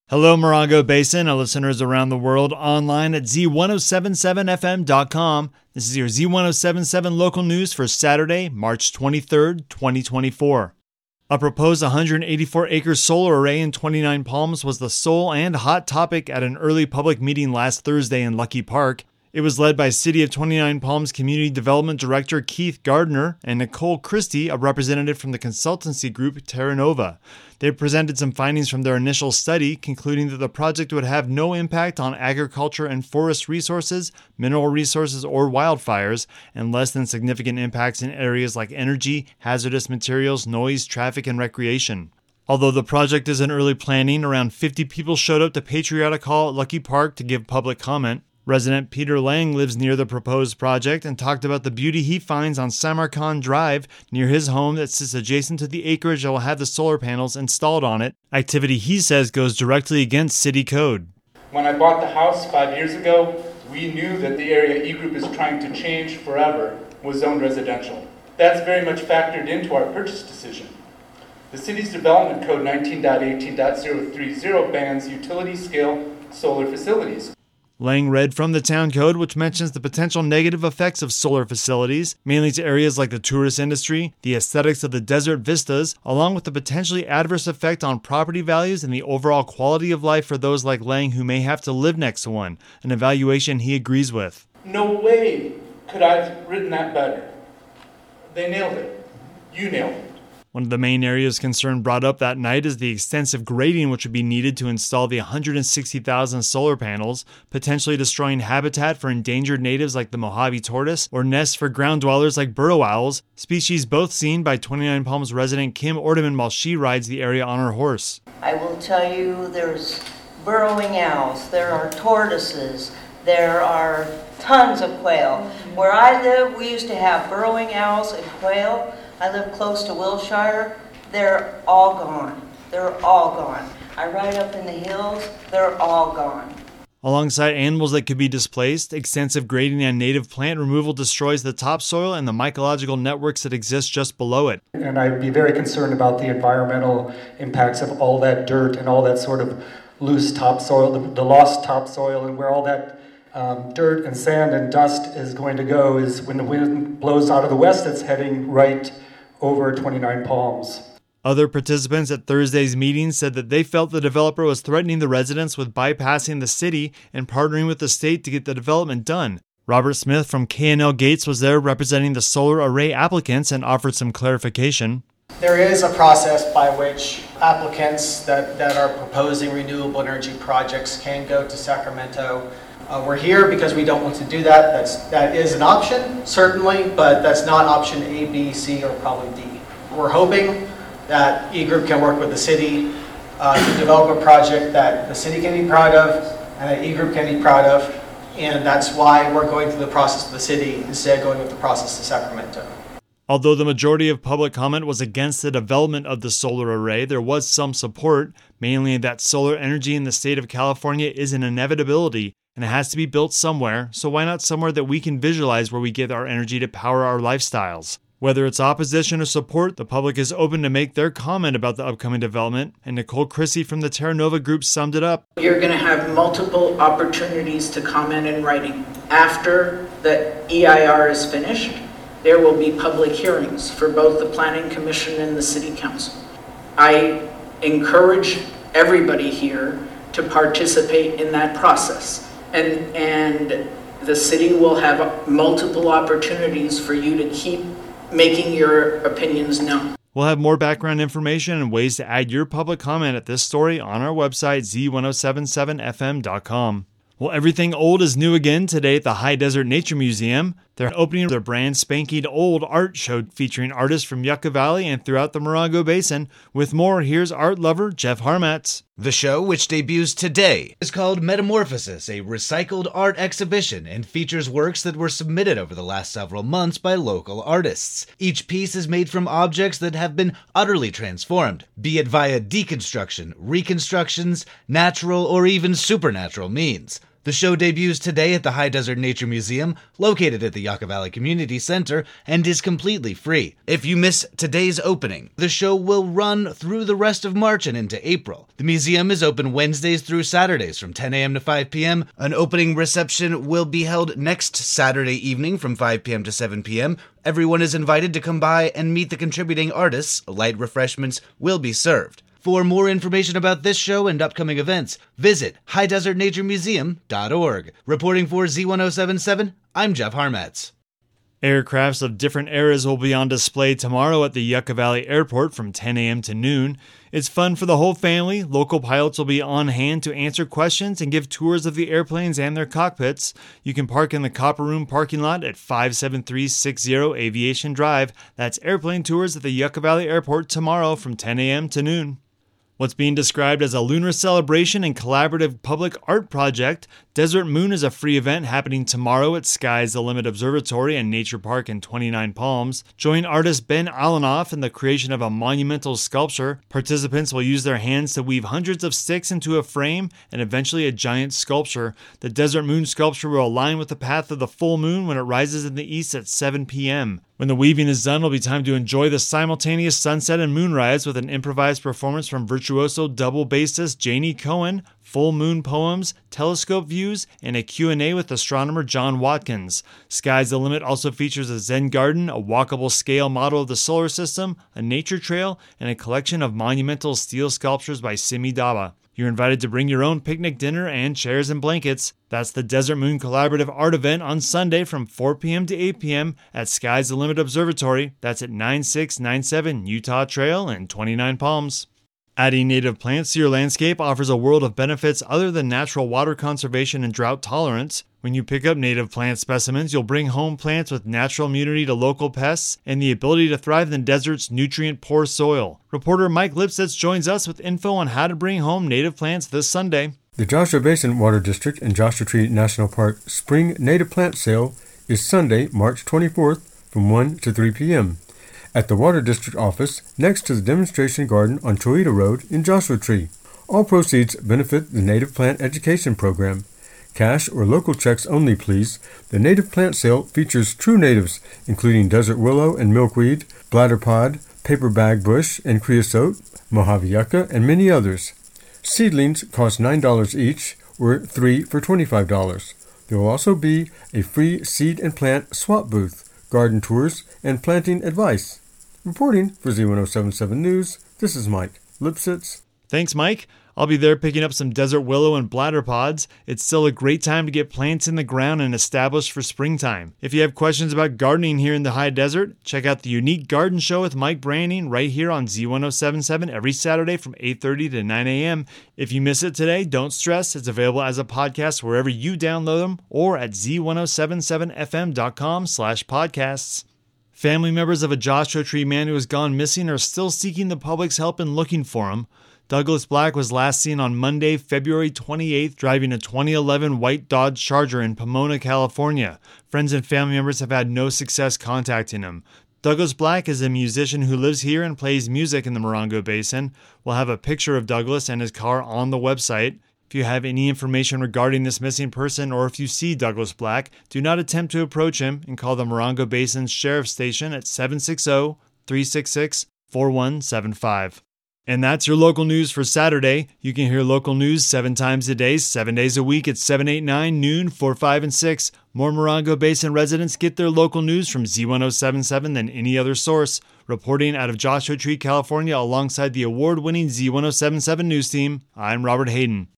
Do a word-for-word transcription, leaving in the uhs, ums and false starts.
Hello, Morongo Basin, and listeners around the world online at Z ten seventy-seven F M dot com. This is your Z ten seventy-seven local news for Saturday, March twenty-third, twenty twenty-four. A proposed one hundred eighty-four acre solar array in twenty-nine Palms was the sole and hot topic at an early public meeting last Thursday in Lucky Park. It was led by City of twenty-nine Palms Community Development Director Keith Gardner and Nicole Christie, a representative from the consultancy group Terra Nova. They presented some findings from their initial study, concluding that the project would have no impact on agriculture and forest resources, mineral resources, or wildfires, and less than significant impacts in areas like energy, hazardous materials, noise, traffic, and recreation. Although the project is in early planning, around fifty people showed up to Patriotic Hall at Lucky Park to give public comment. Resident Peter Lang lives near the proposed project and talked about the beauty he finds on Samarkand Drive near his home that sits adjacent to the acreage that will have the solar panels installed on it, activity he says goes directly against city code. When I bought the house five years ago, we knew that the area E-Group is trying to change forever was zoned residential. That's very much factored into our purchase decision. The city's development code nineteen point eighteen point zero three zero bans utility-scale solar facilities. Lang read from the town code, which mentions the potential negative effects of solar facilities, mainly to areas like the tourist industry, the aesthetics of the desert vistas, along with the potentially adverse effect on property values and the overall quality of life for those like Lang who may have to live next to one, an evaluation he agrees with. No way could I have written that better. They nailed it. You nailed it. One of the main areas concern brought up that night is the extensive grading which would be needed to install the one hundred sixty thousand solar panels, potentially destroying habitat for endangered natives like the Mojave tortoise or nests for ground dwellers like burrow owls, species both seen by twenty-nine Palms resident Kim Ordeman while she rides the area on her horse. I will tell you there's burrowing owls, there are tortoises, there are tons of quail. Where I live, we used to have burrowing owls and quail. I live close to Wilshire. They're all gone. They're all gone. I ride up in the hills. They're all gone. Alongside animals that could be displaced, extensive grading and native plant removal destroys the topsoil and the mycological networks that exist just below it. And I'd be very concerned about the environmental impacts of all that dirt and all that sort of loose topsoil, the, the lost topsoil, and where all that Um, dirt and sand and dust is going to go is when the wind blows out of the west, it's heading right over twenty-nine Palms. Other participants at Thursday's meeting said that they felt the developer was threatening the residents with bypassing the city and partnering with the state to get the development done. Robert Smith from K and L Gates was there representing the solar array applicants and offered some clarification. There is a process by which applicants that, that are proposing renewable energy projects can go to Sacramento. Uh, we're here because we don't want to do that. That's, that is an option, certainly, but that's not option A, B, C, or probably D. We're hoping that E-Group can work with the city uh, to develop a project that the city can be proud of and that E-Group can be proud of, and that's why we're going through the process of the city instead of going with the process of Sacramento. Although the majority of public comment was against the development of the solar array, there was some support, mainly that solar energy in the state of California is an inevitability and it has to be built somewhere, so why not somewhere that we can visualize where we get our energy to power our lifestyles? Whether it's opposition or support, the public is open to make their comment about the upcoming development, and Nicole Christie from the Terra Nova Group summed it up. You're going to have multiple opportunities to comment in writing. After the E I R is finished, there will be public hearings for both the Planning Commission and the City Council. I encourage everybody here to participate in that process. And, and the city will have multiple opportunities for you to keep making your opinions known. We'll have more background information and ways to add your public comment at this story on our website, Z ten seventy-seven F M dot com. Well, everything old is new again today at the High Desert Nature Museum. They're opening their brand spanking old art show featuring artists from Yucca Valley and throughout the Morongo Basin. With more, here's art lover Jeff Harmatz. The show, which debuts today, is called Metamorphosis, a recycled art exhibition, and features works that were submitted over the last several months by local artists. Each piece is made from objects that have been utterly transformed, be it via deconstruction, reconstructions, natural or even supernatural means. The show debuts today at the High Desert Nature Museum, located at the Yucca Valley Community Center, and is completely free. If you miss today's opening, the show will run through the rest of March and into April. The museum is open Wednesdays through Saturdays from ten a.m. to five p.m. An opening reception will be held next Saturday evening from five p.m. to seven p.m. Everyone is invited to come by and meet the contributing artists. Light refreshments will be served. For more information about this show and upcoming events, visit high desert nature museum dot org. Reporting for Z ten seventy-seven, I'm Jeff Harmetz. Aircrafts of different eras will be on display tomorrow at the Yucca Valley Airport from ten a.m. to noon. It's fun for the whole family. Local pilots will be on hand to answer questions and give tours of the airplanes and their cockpits. You can park in the Copper Room parking lot at five seven three six zero Aviation Drive. That's airplane tours at the Yucca Valley Airport tomorrow from ten a.m. to noon. What's being described as a lunar celebration and collaborative public art project, Desert Moon is a free event happening tomorrow at Sky's the Limit Observatory and Nature Park in twenty-nine Palms. Join artist Ben Alanoff in the creation of a monumental sculpture. Participants will use their hands to weave hundreds of sticks into a frame and eventually a giant sculpture. The Desert Moon sculpture will align with the path of the full moon when it rises in the east at seven p.m. When the weaving is done, it'll be time to enjoy the simultaneous sunset and moonrise with an improvised performance from virtuoso double bassist Janie Cohen, full moon poems, telescope views, and a Q and A with astronomer John Watkins. Sky's the Limit also features a Zen garden, a walkable scale model of the solar system, a nature trail, and a collection of monumental steel sculptures by Simi Daba. You're invited to bring your own picnic dinner and chairs and blankets. That's the Desert Moon Collaborative Art Event on Sunday from four p.m. to eight p.m. at Sky's the Limit Observatory. That's at nine six nine seven Utah Trail in twenty-nine Palms. Adding native plants to your landscape offers a world of benefits other than natural water conservation and drought tolerance. When you pick up native plant specimens, you'll bring home plants with natural immunity to local pests and the ability to thrive in the desert's nutrient-poor soil. Reporter Mike Lipsitz joins us with info on how to bring home native plants this Sunday. The Joshua Basin Water District and Joshua Tree National Park Spring Native Plant Sale is Sunday, March twenty-fourth from one to three p.m. at the Water District office next to the demonstration garden on Choita Road in Joshua Tree. All proceeds benefit the Native Plant Education Program. Cash or local checks only, please. The Native Plant Sale features true natives, including desert willow and milkweed, bladderpod, paper bag bush and creosote, Mojave yucca, and many others. Seedlings cost nine dollars each, or three for twenty-five dollars. There will also be a free seed and plant swap booth, garden tours, and planting advice. Reporting for Z ten seventy-seven News, this is Mike Lipsitz. Thanks, Mike. I'll be there picking up some desert willow and bladder pods. It's still a great time to get plants in the ground and established for springtime. If you have questions about gardening here in the high desert, check out the Unique Garden Show with Mike Branding right here on Z ten seventy-seven every Saturday from eight thirty to nine a.m. If you miss it today, don't stress. It's available as a podcast wherever you download them or at Z ten seventy-seven F M dot com slash podcasts. Family members of a Joshua Tree man who has gone missing are still seeking the public's help in looking for him. Douglas Black was last seen on Monday, February twenty-eighth, driving a twenty eleven white Dodge Charger in Pomona, California. Friends and family members have had no success contacting him. Douglas Black is a musician who lives here and plays music in the Morongo Basin. We'll have a picture of Douglas and his car on the website. If you have any information regarding this missing person or if you see Douglas Black, do not attempt to approach him and call the Morongo Basin Sheriff's Station at seven six zero, three six six, four one seven five. And that's your local news for Saturday. You can hear local news seven times a day, seven days a week at seven, eight, nine, noon, four, five, and six. More Morongo Basin residents get their local news from Z ten seventy-seven than any other source. Reporting out of Joshua Tree, California, alongside the award-winning Z ten seventy-seven news team, I'm Robert Hayden.